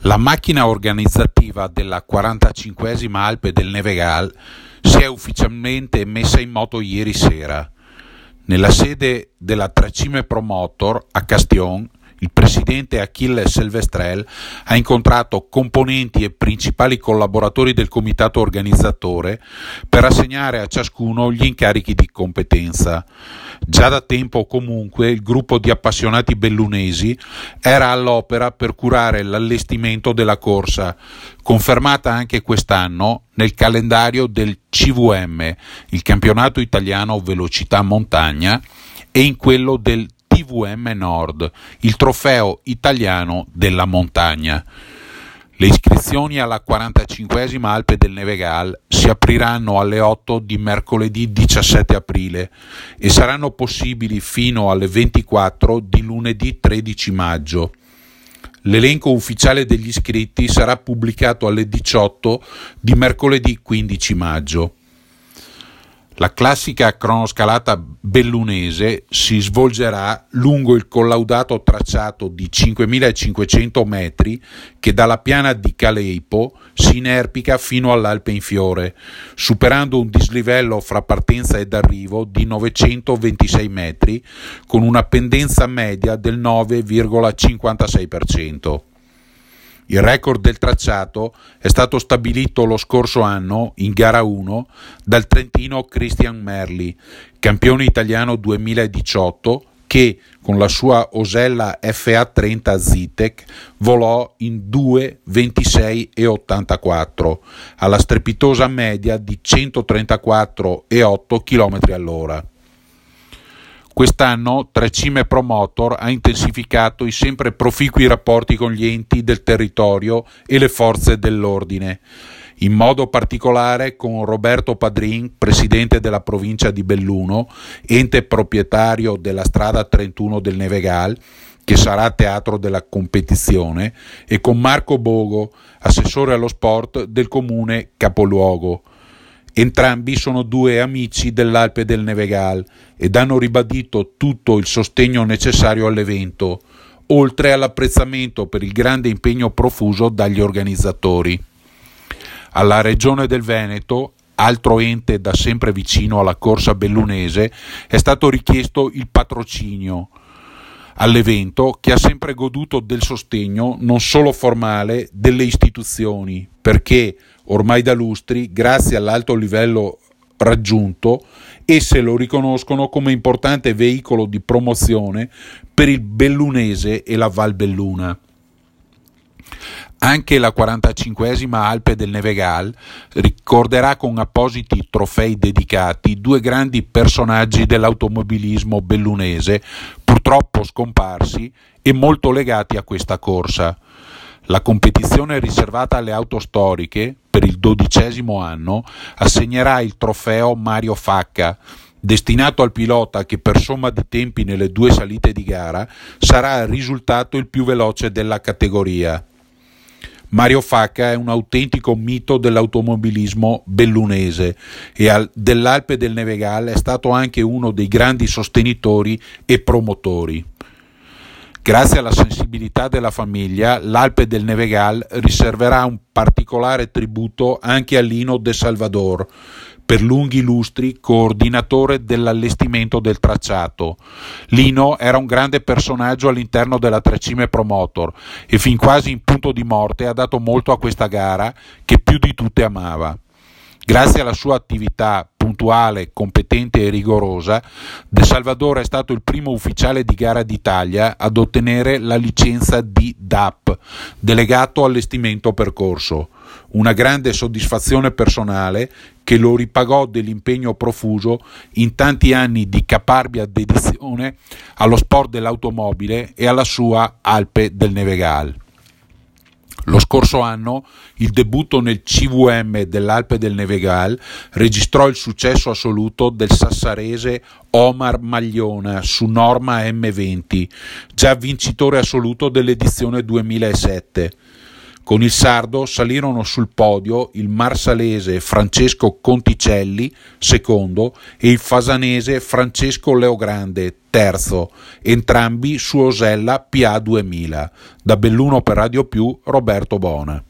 La macchina organizzativa della 45esima Alpe del Nevegal si è ufficialmente messa in moto ieri sera. Nella sede della Tracime Promotor a Castion, il presidente Achille Silvestrel ha incontrato componenti e principali collaboratori del comitato organizzatore per assegnare a ciascuno gli incarichi di competenza. Già da tempo comunque il gruppo di appassionati bellunesi era all'opera per curare l'allestimento della corsa, confermata anche quest'anno nel calendario del CVM, il campionato italiano velocità montagna, e in quello del TVM Nord, il trofeo italiano della montagna. Le iscrizioni alla 45esima Alpe del Nevegal si apriranno alle 8 di mercoledì 17 aprile e saranno possibili fino alle 24 di lunedì 13 maggio. L'elenco ufficiale degli iscritti sarà pubblicato alle 18 di mercoledì 15 maggio. La classica cronoscalata bellunese si svolgerà lungo il collaudato tracciato di 5.500 metri che dalla piana di Caleipo si inerpica fino all'Alpe in Fiore, superando un dislivello fra partenza ed arrivo di 926 metri con una pendenza media del 9,56%. Il record del tracciato è stato stabilito lo scorso anno, in gara 1, dal trentino Christian Merli, campione italiano 2018, che con la sua Osella FA30 Zetec volò in 2:26,84 alla strepitosa media di 134,8 km all'ora. Quest'anno Tracime Promotor ha intensificato i sempre proficui rapporti con gli enti del territorio e le forze dell'ordine, in modo particolare con Roberto Padrin, presidente della provincia di Belluno, ente proprietario della strada 31 del Nevegal, che sarà teatro della competizione, e con Marco Bogo, assessore allo sport del comune capoluogo. Entrambi sono due amici dell'Alpe del Nevegal ed hanno ribadito tutto il sostegno necessario all'evento, oltre all'apprezzamento per il grande impegno profuso dagli organizzatori. Alla Regione del Veneto, altro ente da sempre vicino alla corsa bellunese, è stato richiesto il patrocinio all'evento, che ha sempre goduto del sostegno non solo formale delle istituzioni, perché ormai da lustri, grazie all'alto livello raggiunto, esse lo riconoscono come importante veicolo di promozione per il bellunese e la Val Belluna. Anche la 45esima Alpe del Nevegal ricorderà con appositi trofei dedicati due grandi personaggi dell'automobilismo bellunese, purtroppo scomparsi e molto legati a questa corsa. La competizione riservata alle auto storiche, per il 12° anno, assegnerà il trofeo Mario Facca, destinato al pilota che per somma di tempi nelle due salite di gara sarà risultato il più veloce della categoria. Mario Facca è un autentico mito dell'automobilismo bellunese e dell'Alpe del Nevegal è stato anche uno dei grandi sostenitori e promotori. Grazie alla sensibilità della famiglia, l'Alpe del Nevegal riserverà un particolare tributo anche a Lino De Salvador, per lunghi lustri coordinatore dell'allestimento del tracciato. Lino era un grande personaggio all'interno della Tracime Promotor e fin quasi in punto di morte ha dato molto a questa gara che più di tutte amava. Grazie alla sua attività puntuale, competente e rigorosa, De Salvador è stato il primo ufficiale di gara d'Italia ad ottenere la licenza di DAP, delegato allestimento percorso. Una grande soddisfazione personale che lo ripagò dell'impegno profuso in tanti anni di caparbia dedizione allo sport dell'automobile e alla sua Alpe del Nevegal. Lo scorso anno il debutto nel CVM dell'Alpe del Nevegal registrò il successo assoluto del sassarese Omar Magliona su Norma M20, già vincitore assoluto dell'edizione 2007. Con il sardo salirono sul podio il marsalese Francesco Conticelli, secondo, e il fasanese Francesco Leogrande, terzo, entrambi su Osella PA 2000. Da Belluno per Radio Più, Roberto Bona.